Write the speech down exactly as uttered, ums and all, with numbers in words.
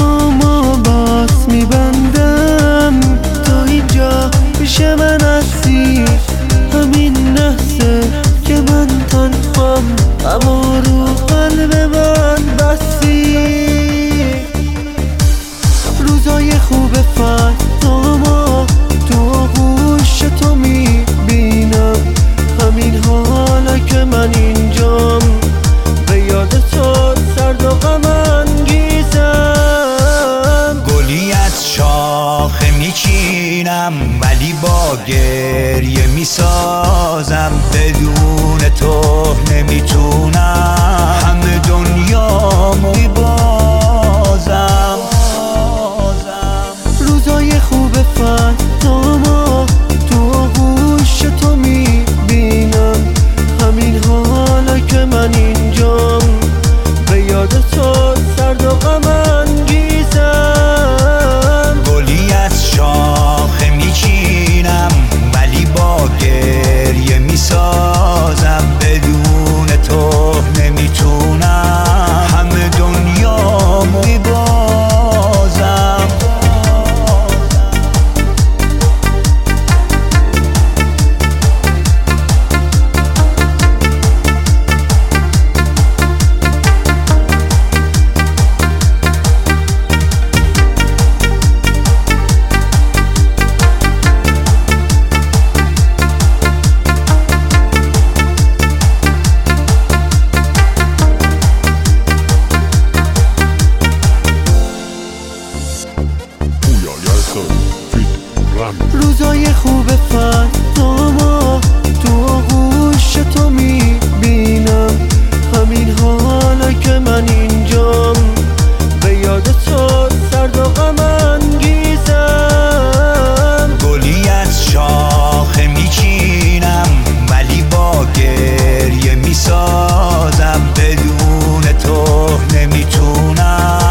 چشمامو باز میبندم تو اینجا پیش من هستی، همین لحظه که من تنهام اما رو قلب من بستی. روزای خوب فرامو تو آغوش تو میبینم، همین حالا که من اینجام به یاد تو سرد و غم انگیزم. گلی از شاخه میچینم ولی با گریه میسازم، بدون تو نمیتونم همه دنیامو میبازم. روزای خوب فرامو تو آغوش تو میبینم، همین حالا که من اینجام به یاد تو سرد و غم انگیزم. گلی از شاخه میچینم ولی با گریه میسازم، بدون تو نمیتونم همه دنیامو میبازم. روزای خوب فرامو تو آغوش تو میبینم، همین حالا که من اینجام به یاد تو سرد و غم انگیزم. گلی از شاخه میچینم ولی با گریه میسازم، بدون تو نمیتونم